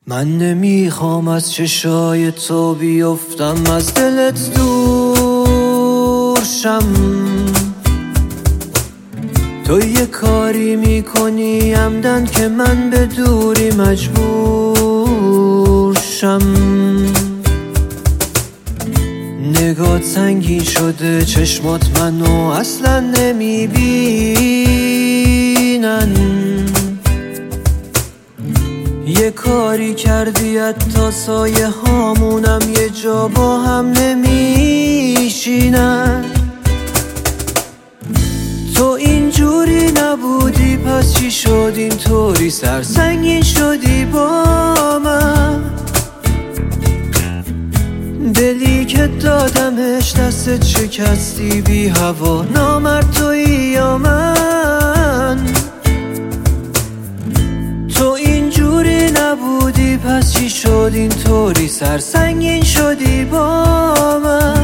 من نمیخوام از چشای تو بیفتم، از دلت دور شم. تو یه کاری میکنی عمدن که من به دوری مجبور شم. نگات سنگین شده، چشمات منو اصلا نمیبینن. یه کاری کردی حتی سایه هامونم یه جا با هم نمیشینن. تو اینجوری نبودی پس چی شد اینطوری سرسنگین شدی با من؟ دلی که دادمش دستت شکستی بی هوا، نامرد تویی یا من؟ تو اینجوری نبودی پس چی شد اینطوری سرسنگین شدی با من؟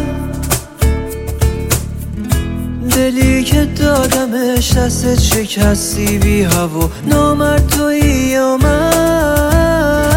دلی که دادمش دستت شکستی بی هوا، نامرد تویی یا من؟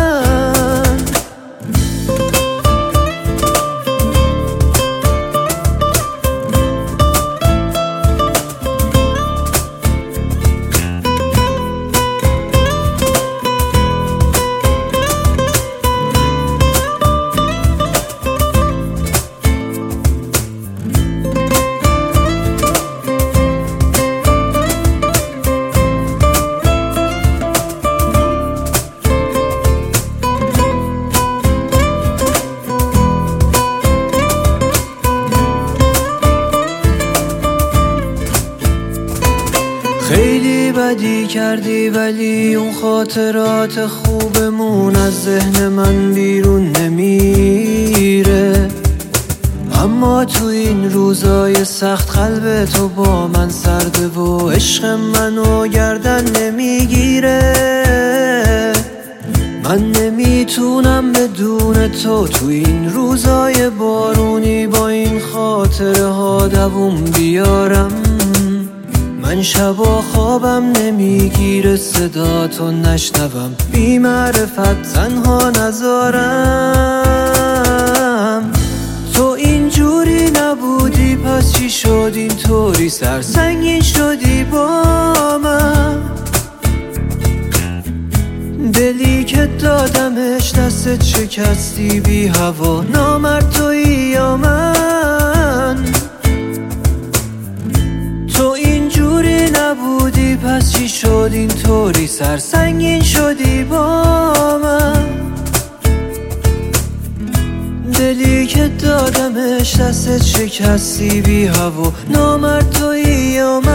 خیلی بدی کردی ولی اون خاطرات خوبمون از ذهن من بیرون نمیره. اما تو این روزای سخت قلب تو با من سرده و عشق منو گردن نمیگیره. من نمیتونم بدون تو این روزای بارونی با این خاطره ها دووم بیارم. من شبا خوابم نمیگیره صداتو نشنوم، بی معرفت تنها نذارم. تو اینجوری نبودی پس چی شد اینطوری سرسنگین شدی با من؟ دلی که دادمش دستت شکستی بی هوا، نامرد تویی یا من؟ تو اینجوری نبودی پس چی شد اینطوری سرسنگین شدی با من؟ دلی که دادمش دستت شکستی بی هوا، نامرد تویی یا من؟